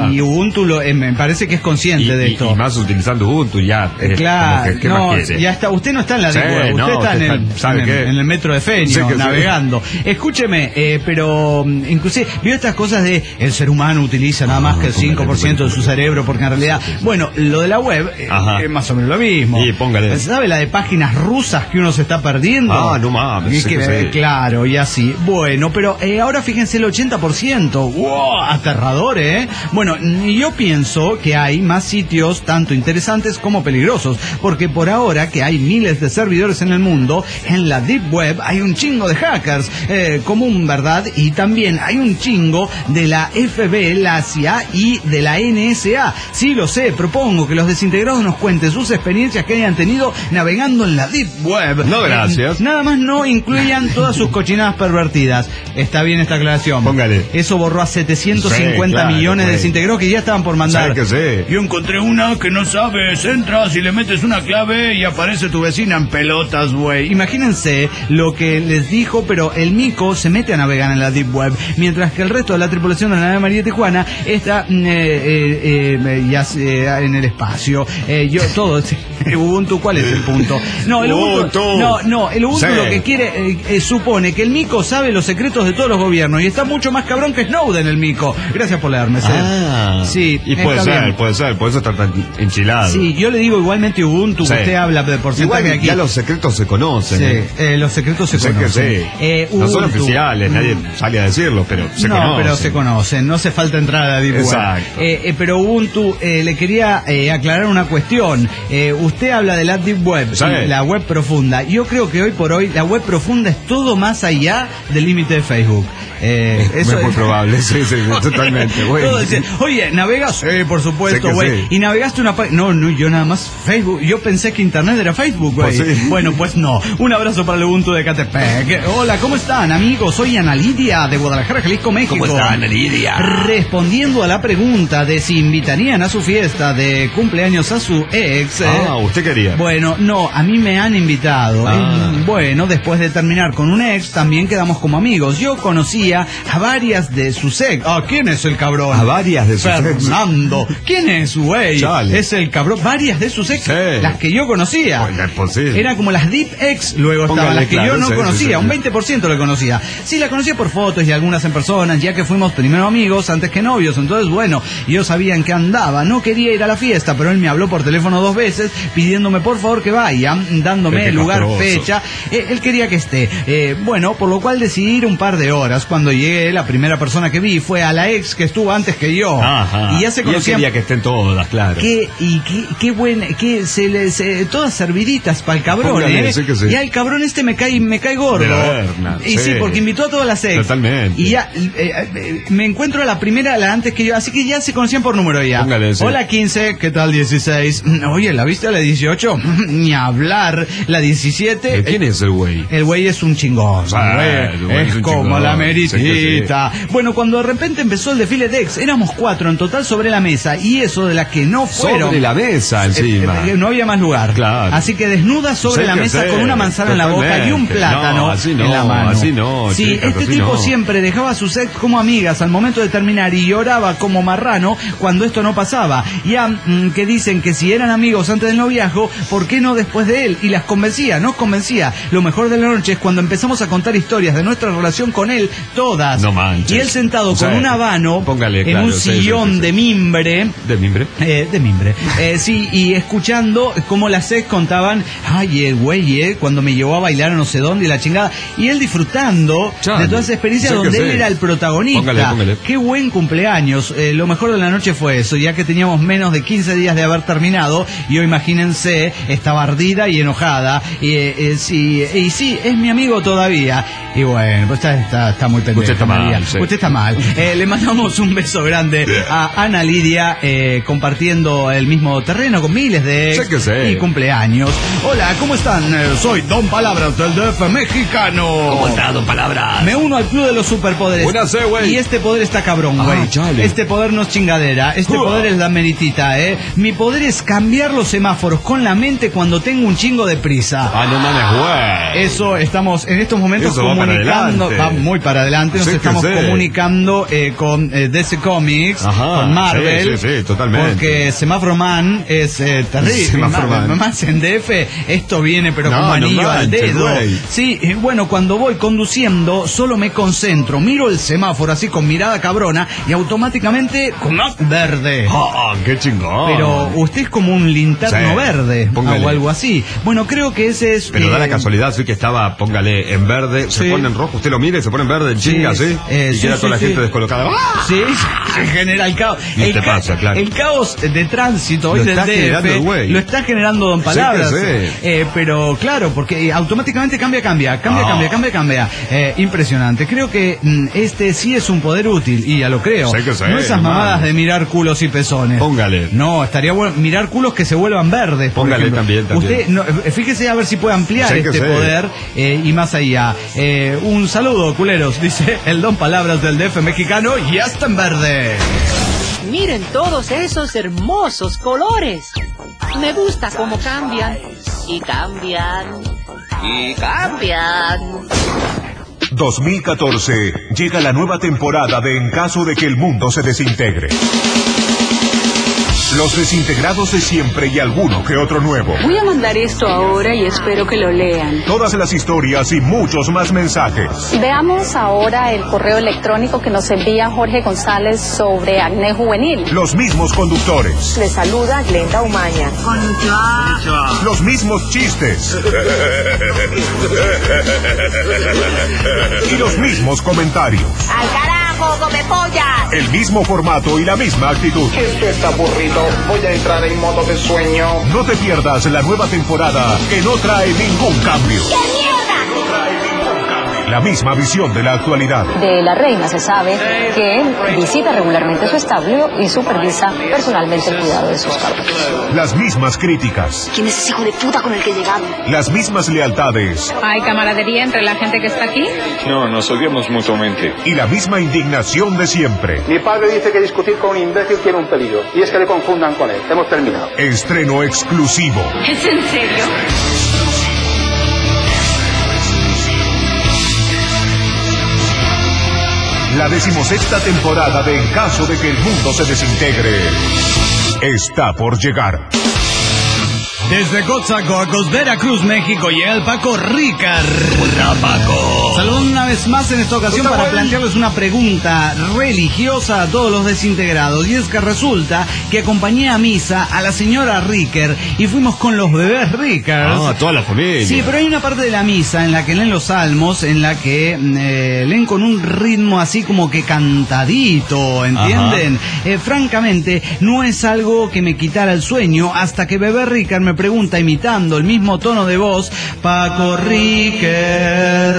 Y Ubuntu me parece que es consciente de esto. Y más utilizando Ubuntu ya. Claro, ¿qué más quiere? ya está. Usted no está en la Deep Web, usted está en el metro de Fenio, navegando. Escúcheme, pero inclusive vio estas cosas de el ser humano utiliza nada más que el 5% de su cerebro, porque en realidad, bueno, lo de la web es más o menos lo mismo. Y póngale. ¿Sabe la de páginas rusas que uno se está perdiendo? No mames. Claro, y así. Bueno, pero ahora fíjense el 80%. ¡Wow! Aterrador, ¿eh? Bueno, yo pienso que hay más sitios tanto interesantes como peligrosos, porque por ahora que hay miles de servidores en el mundo, en la Deep Web hay un chingo de hackers común, ¿verdad? Y también hay un chingo de la FB, la CIA y de la NSA. Sí, lo sé, propongo que los desintegrados nos cuenten sus experiencias que hayan tenido navegando en la Deep Web. No, gracias. Nada más no incluyan todas sus cochinadas pervertidas. Está bien esta aclaración. Póngale. Eso borró a 750 millones de desintegrados que ya estaban por mandar. Yo encontré una que no sabes. Entras y le metes una clave y aparece tu vecina en pelotas, güey. Imagínense lo que les dijo, pero el mico se mete a navegar en la Deep Web, mientras que el resto de la tripulación de la nave María Tijuana está ya en el espacio. Ubuntu, ¿cuál es el punto? No, el Ubuntu, el Ubuntu lo que quiere supone que el mico sabe los secretos de todos los gobiernos y está mucho más cabrón que Snowden, el mico. Gracias por leerme, sí. Y puede ser, por eso está tan enchilado. Sí, yo le digo igualmente Ubuntu, usted habla de porcentaje igual, aquí. Ya los secretos se conocen. Los secretos se conocen. No son oficiales, nadie sale a decirlo, pero se conocen. No, pero se conocen, no hace falta entrar a la Deep Web. Pero Ubuntu, le quería aclarar una cuestión. Usted habla de la Deep Web, la web profunda. Yo creo que hoy por hoy la web profunda es todo más allá del límite de Facebook. Eso es muy probable, sí, totalmente, güey. Oye, ¿navegas? Sí, por supuesto, güey. Sí. ¿Y navegaste una página? No, yo nada más Facebook. Yo pensé que Internet era Facebook, güey. Pues sí. Bueno, pues no. Un abrazo para el Ubuntu de Catepec. Hola, ¿cómo están, amigos? Soy Ana Lidia, de Guadalajara, Jalisco, México. ¿Cómo está, Ana Lidia? Respondiendo a la pregunta de si invitarían a su fiesta de cumpleaños a su ex. ¿Usted quería? Bueno, no, a mí me han invitado. Bueno, después de terminar con un ex, también quedamos como amigos. Yo conocía a varias de sus ex. ¿Quién es el cabrón? A varias de sus ex. Fernando. ¿Quién es, güey? Es el cabrón. Varias de sus ex. Las que yo conocía. Bueno, es posible. Eran como las deep ex, luego estaban las que yo no conocía. Un 20% le conocía. Sí, la conocía por fotos y algunas en persona, ya que fuimos primero amigos antes que novios. Entonces, bueno, yo sabía en qué andaba. No quería ir a la fiesta, pero él me habló por teléfono 2 veces pidiéndome por favor que vaya, dándome lugar, fecha. Él quería que esté. Bueno, por lo cual decidí ir un par de horas. Cuando llegué, la primera persona que vi fue a la ex que estuvo antes que yo. Y ya se conocían. Y él quería que estén todas, claro. Qué buena, todas serviditas para el cabrón. Póngale, sí que sí. Ya el cabrón me cae gordo. Sí, porque invitó a todas las ex. Totalmente. Y ya me encuentro a la primera, la antes que yo, así que ya se conocían por número ya. Póngale, sí. Hola 15, ¿qué tal 16? Oye, ¿la viste a la 18? Ni hablar. La 17. ¿Quién es el güey? El güey es un chingón. Es como la meritita. Sí. Bueno, cuando de repente empezó el desfile de ex, éramos 4 en total sobre la mesa, y eso de las que no fueron. Sobre la mesa encima. No había más lugar. Claro. Así que desnuda sobre la mesa con una manzana en la boca y un plátano en la mano. Así no. Sí, chicas, este así tipo no. siempre dejaba a sus ex como amigas al momento de terminar y lloraba como marrano cuando esto no pasaba. Ya que dicen que si eran amigos antes del noviazgo, ¿por qué no después de él? Y las convencía, nos convencía. Lo mejor de la noche es cuando empezamos a contar historias de nuestra relación con él, todas. No manches. Y él sentado con un habano en un sillón de mimbre. ¿De mimbre? De mimbre. Sí, y escuchando cómo las ex contaban, ay, el güey, cuando me llevó a bailar a no sé dónde y la chingada. Y él disfrutando de toda esa experiencia donde él era el protagonista. Póngale. Qué buen cumpleaños. Lo mejor de la noche fue eso, ya que teníamos menos de 15 días de haber terminado. Y hoy, imagínense, estaba ardida y enojada. Y sí, es mi amigo todavía. Y bueno, pues está muy pendejo. Usted está mal. Sí. Usted está mal. Le mandamos un beso grande a Ana Lidia, compartiendo el mismo terreno con miles de ex y cumpleaños. Hola, ¿cómo están? Soy Don Palabras del DF mexicano. ¿Cómo está, Don Palabras? Me uno al club de los superpoderes. Buenas, güey. Y este poder está cabrón, güey. Este poder no es chingadera. Este poder es la meritita, Mi poder es cambiar los semáforos con la mente cuando tengo un chingo de prisa. No mames, güey. Eso estamos en estos momentos eso comunicando. Va muy para adelante. Nos estamos comunicando con DC Comics. cómics, Ajá, con Marvel. sí, totalmente. Porque Semáforo Man es terrible. Semáforo Man. Más en DF, esto viene pero con anillo al dedo. Güey. Sí, bueno, cuando voy conduciendo, solo me concentro, miro el semáforo así con mirada cabrona y automáticamente verde. ¡Ah, qué chingón! Pero usted es como un linterno verde o algo así. Bueno, creo que ese es... Pero da la casualidad, sí que estaba, póngale, en verde, se pone en rojo, usted lo mira y se pone en verde en chinga, ¿sí? Y queda toda la gente descolocada. ¡Ah! Sí, se genera el caos. Y te pasa, claro. El caos de tránsito hoy del DF lo está generando Don Palabras. Sí. Pero claro, porque automáticamente cambia. Impresionante. Creo que este sí es un poder útil, y ya lo creo. No esas mamadas de mirar culos y pezones. Póngale. No, estaría bueno mirar culos que se vuelvan verdes. Póngale también. Usted, fíjese a ver si puede ampliar este poder y más allá. Un saludo, culeros, dice el Don Palabras del DF mexicano, y hasta en verde. Miren todos esos hermosos colores. Me gusta cómo cambian y cambian y cambian. 2014 llega la nueva temporada de En caso de que el mundo se desintegre. Los desintegrados de siempre y alguno que otro nuevo. Voy a mandar esto ahora y espero que lo lean. Todas las historias y muchos más mensajes. Veamos ahora el correo electrónico que nos envía Jorge González sobre acné juvenil. Los mismos conductores. Le saluda Glenda Umaña. Konnichiwa. Los mismos chistes. Y los mismos comentarios. ¡Al carajo, come pollas! El mismo formato y la misma actitud. Esto está aburrido. Voy a entrar en modo de sueño. No te pierdas la nueva temporada que no trae ningún cambio. ¡Qué mierda! No trae ningún cambio. La misma visión de la actualidad. De la reina se sabe que visita regularmente su establo y supervisa personalmente el cuidado de sus cabras. Las mismas críticas. ¿Quién es ese hijo de puta con el que llegaron? Las mismas lealtades. ¿Hay camaradería entre la gente que está aquí? No, nos odiamos mutuamente. Y la misma indignación de siempre. Mi padre dice que discutir con un imbécil tiene un peligro, y es que le confundan con él. Hemos terminado. Estreno exclusivo. ¿Es en serio? La 16ª temporada de En caso de que el mundo se desintegre está por llegar. Desde Coatzacoalcos, Veracruz, México, llega el Paco Ricard. Hola, Paco. Saludos una vez más en esta ocasión para plantearles una pregunta religiosa a todos los desintegrados. Y es que resulta que acompañé a misa a la señora Ricard y fuimos con los bebés Ricard. Ah, toda la familia. Sí, pero hay una parte de la misa en la que leen los salmos, en la que leen con un ritmo así como que cantadito, ¿entienden? Francamente, no es algo que me quitara el sueño hasta que bebé Ricard me pregunta, imitando el mismo tono de voz: Paco Ricard,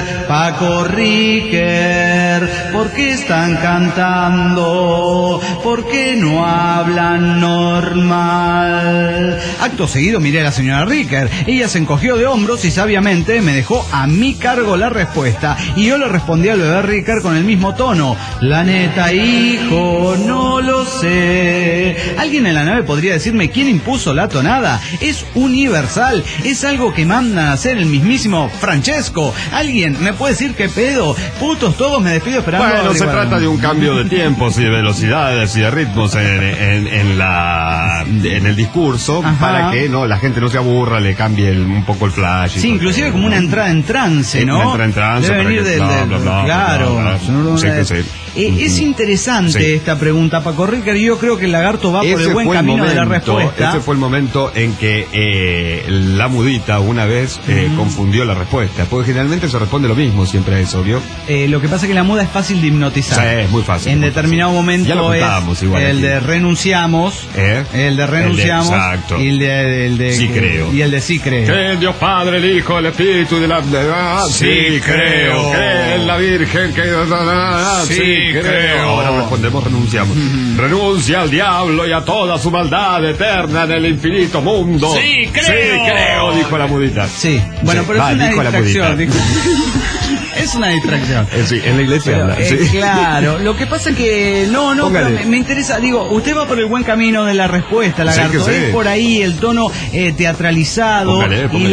¿por qué están cantando? ¿Por qué no hablan normal? Acto seguido miré a la señora Ricard. Ella se encogió de hombros y sabiamente me dejó a mi cargo la respuesta. Y yo le respondí al bebé Ricard con el mismo tono: la neta, hijo, no lo sé. ¿Alguien en la nave podría decirme quién impuso la tonada? Es universal, es algo que mandan a hacer el mismísimo Francesco. ¿Alguien me puede decir qué pedo? Putos todos, me despido esperando. Bueno, se trata de un cambio de tiempos y de velocidades y de ritmos en el discurso. Ajá. Para que la gente no se aburra, le cambie un poco el flash. Sí, inclusive como una entrada en trance, ¿no? Una entrada en trance. Debe venir claro. Es interesante esta pregunta, Paco Ricard, y yo creo que el lagarto va por el buen camino de la respuesta. Ese fue el momento en que la mudita una vez confundió la respuesta, porque generalmente se responde lo mismo siempre a eso, ¿vio? Lo que pasa es que la muda es fácil de hipnotizar. Sí, es muy fácil. En determinado momento ya lo es igual el aquí. de renunciamos, el de renunciamos, exacto. Y el de sí creo. Y el de sí creo. Cree en Dios Padre, el Hijo, el Espíritu de la... sí creo. Cree en la Virgen, sí creo. Ahora respondemos, renunciamos. Renuncia al diablo y a toda su maldad eterna en el infinito mundo. Sí creo. Sí creo, dijo la mudita. Sí, bueno, pero es una distracción. es una distracción. Sí, en la iglesia habla. Sí. Claro, lo que pasa es que no, pero me interesa, digo, usted va por el buen camino de la respuesta, Lagarto, es por ahí el tono teatralizado. Póngale. Y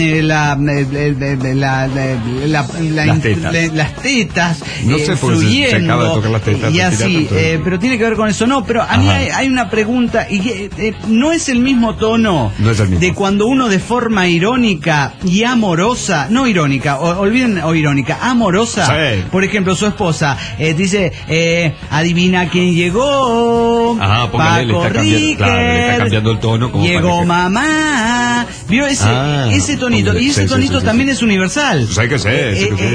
las tetas no sé por qué se acaba de tocar las tetas y así, pero tiene que ver con eso. No, pero a mí hay una pregunta y no es el mismo tono de cuando uno de forma irónica y amorosa, no irónica, olviden o irónica, amorosa, sí. Por ejemplo, su esposa dice, adivina quién llegó, póngale, Paco Riquer, le está cambiando el tono, como llegó mamá, vio ese tonito, y ese tonito también es universal. Pues hay que ser,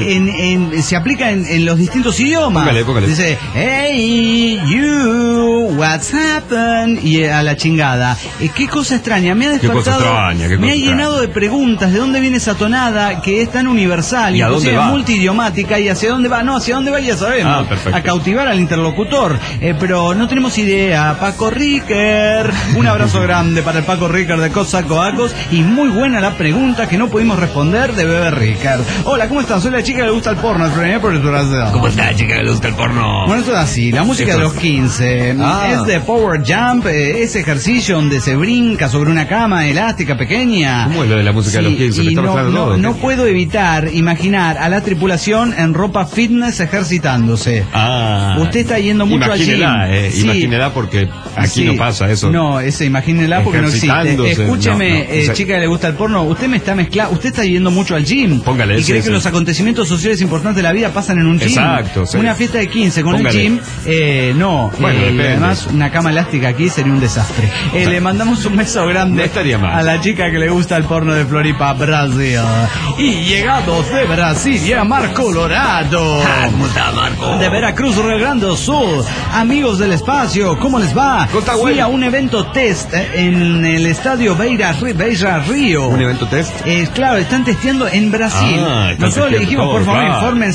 se aplica en los distintos idiomas. Póngale. Dice, hey, you, what's happened? Y a la chingada. Qué cosa extraña, me ha despertado, me ha llenado de preguntas, ¿de dónde viene esa tonada que es tan universal? ¿Y a dónde va? Multidiomática, y hacia dónde va, hacia dónde va ya sabemos, a cautivar al interlocutor, pero no tenemos idea. Paco Riquer, un abrazo grande para el Paco Riquer de Cosacoacos, y muy buena la pregunta que no pudimos responder de Bebe Riquer. Hola, ¿cómo están? Soy la chica que le gusta el porno. ¿Cómo está, chica que le gusta el porno? Bueno, esto es así, la música de los 15 es de Power Jump, ese ejercicio donde se brinca sobre una cama elástica pequeña. ¿Cómo es lo de la música de los 15? Y no puedo evitar imaginar a la tripulación en ropa fitness ejercitándose. Usted está yendo mucho allí. Imagínela porque aquí no pasa eso. No, imagínela porque no existe. Escúcheme, chica que le gusta el porno, usted me está mezclando, usted está yendo mucho al gym. Póngale, y cree que los acontecimientos sociales importantes de la vida pasan en un gym. Exacto. Sí. Una fiesta de 15 con el gym, no. Bueno, además, una cama elástica aquí sería un desastre. Le mandamos un beso grande a la chica que le gusta el porno de Floripa, Brasil. Y llegados de Brasilia, Mar Colorado. ¿Cómo está, Marco? De Veracruz, Rio Grande do Sul. Amigos del espacio, ¿cómo les va? Fui a un evento test en el estadio Beira Río. ¿Un evento test? Claro, están testeando en Brasil. Nosotros le dijimos, por favor,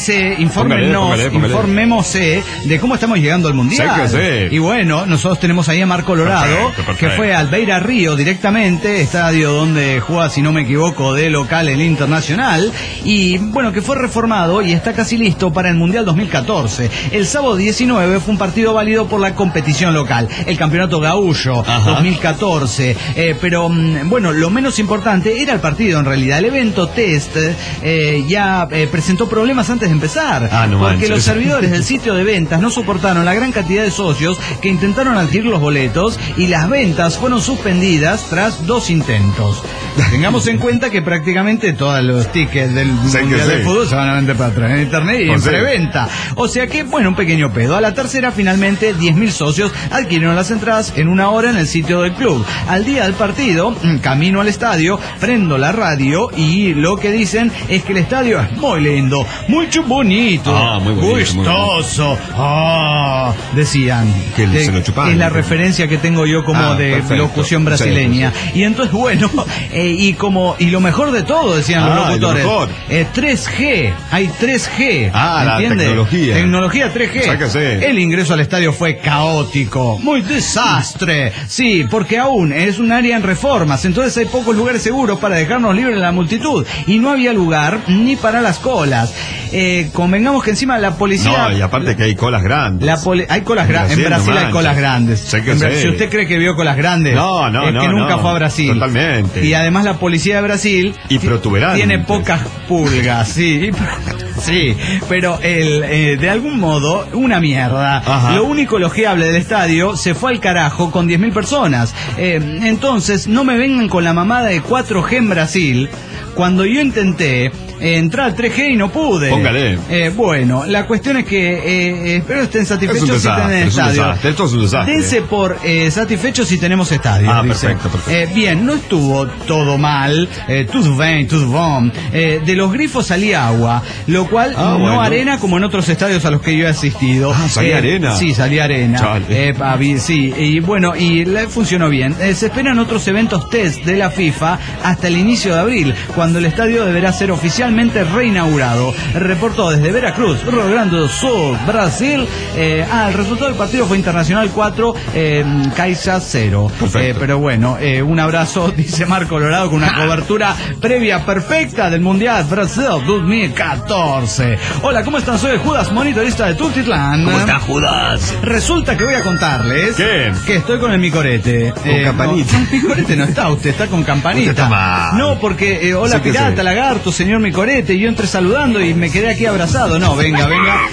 informémonos de cómo estamos llegando al Mundial. Y bueno, nosotros tenemos ahí a Mar Colorado, que fue al Beira Río directamente, estadio donde juega, si no me equivoco, de local el Internacional, y bueno, que fue reformado y está casi listo para el Mundial 2014. El sábado 19 fue un partido válido por la competición local, el Campeonato Gaúcho 2014, pero bueno, lo menos importante era el partido en realidad. El evento test ya presentó problemas antes de empezar, porque los servidores del sitio de ventas no soportaron la gran cantidad de socios que intentaron adquirir los boletos, y las ventas fueron suspendidas tras 2 intentos. Tengamos en cuenta que prácticamente todos los tickets del Mundial de Fútbol se van a vender para atrás en internet y en preventa. O sea que, bueno, un pequeño pedo. A la tercera, finalmente, 10.000 socios adquirieron las entradas en 1 hora en el sitio del club. Al día del partido, camino al estadio, prendo la radio y lo que dicen es que el estadio es muy lindo, muy bonito, muy gustoso. Decían. Que se lo chupaban, es la referencia que tengo yo como de locución brasileña. Y entonces, bueno, y lo mejor de todo, decían los locutores, 3G, hay 3G, ¿entiendes? Tecnología 3G. El ingreso al estadio fue caótico, muy desastre, sí, porque aún es un área en reformas, entonces hay pocos lugares seguros para dejarnos libres de la multitud, y no había lugar ni para las colas. Convengamos que encima la policía... No, y aparte que hay colas grandes. Hay colas grandes, en Brasil hay colas grandes. Si usted cree que vio colas grandes, es que nunca fue a Brasil. Totalmente. Y además la policía de Brasil tiene pocas pulgas, sí, pero de algún modo, una mierda. Lo único elogiable del estadio se fue al carajo con 10.000 personas. Entonces, no me vengan con la mamada de 4G en Brasil, cuando yo intenté entrar al 3G y no pude. Póngale. Bueno, la cuestión es que espero estén satisfechos si tienen estadio. Esto es un desastre. Dense por satisfechos si tenemos estadio. Perfecto. Bien, no estuvo todo mal, tout bien, tout bon. De los grifos salía agua, lo cual no arena como en otros estadios a los que yo he asistido. ¿Salía arena? Sí, salía arena. Sí, y bueno, y funcionó bien. Se esperan otros eventos test de la FIFA hasta el inicio de abril, cuando cuando el estadio deberá ser oficialmente reinaugurado. Reportó desde Veracruz, Rio Grande do Sul, Brasil. El resultado del partido fue Internacional 4, Caixa 0. Pero bueno, un abrazo, dice Mar Colorado, con una cobertura previa perfecta del Mundial Brasil 2014. Hola, ¿cómo están? Soy Judas, monitorista de Tultitlán. ¿Cómo está Judas? Resulta que voy a contarles que estoy con el micorete. Con campanita. No, micorete no está, usted está con campanita. No, porque hola sí, pirata, lagarto, señor micorete, yo entré saludando y me quedé aquí abrazado. No, venga.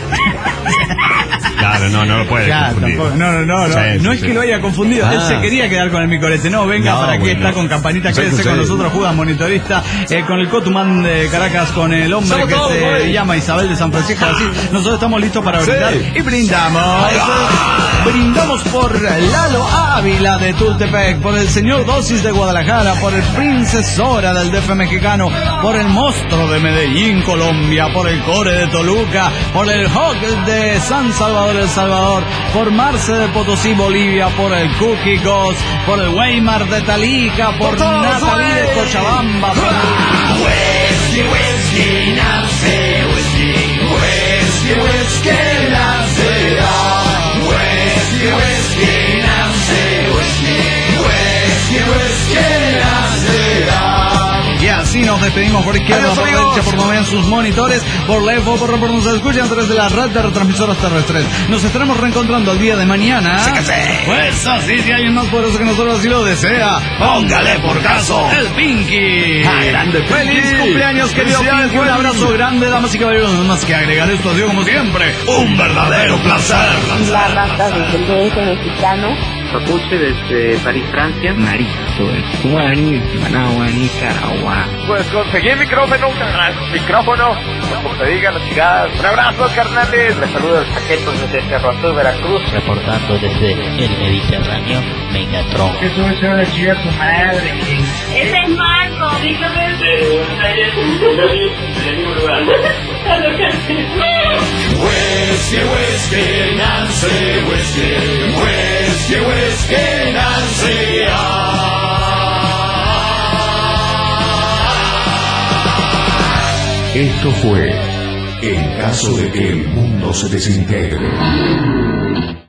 Claro, no lo puede confundir. No es que lo haya confundido. Él se quería quedar con el micorete. No, venga, para aquí está con campanita. Quédese con nosotros, Judas, monitorista, con el Cotumán de Caracas, con el hombre que se llama Isabel de San Francisco. Así, nosotros estamos listos para brindar y brindamos. Brindamos por Lalo Ávila de Tultepec, por el señor Dosis de Guadalajara, por el Princesora del DF mexicano, por el Monstruo de Medellín, Colombia, por el Core de Toluca, por el Hawk de San Salvador, El Salvador, por Marce de Potosí, Bolivia, por el Cookie Ghost, por el Weimar de Talica, por Natalie de Cochabamba, por Whisky, whisky, Nancy, whisky, whisky, whisky, Nancy, whisky, whisky, Nancy, whisky, whisky, whisky, Nancy. Y así nos despedimos por izquierda, por derecha, por donde vean sus monitores, por left o por nos escuchan a través de la red de retransmisoras terrestres. Nos estaremos reencontrando el día de mañana. Pues así, si hay un más poderoso que nosotros así lo desea, póngale por caso el Pinky. Grande Pinky. ¡Feliz cumpleaños, querido Pinky! Un abrazo grande, damas y caballeros. No más que agregar esto, así como siempre, un verdadero placer. La raza del DF mexicano. Papuche desde París, Francia. Marito de Juan, Managua, Nicaragua. Pues conseguí micrófono, como te digan las chigadas. Un abrazo, carnales. Les saludo el Saqueto desde Cerro Azul, Veracruz. Reportando desde el Mediterráneo, Megatron. Eso es una chica su madre. Ese es Marco, dígame. Whiskey, whiskey, Nancy, whiskey, whiskey, whiskey, Nancy. Esto fue En caso de que el mundo se desintegre.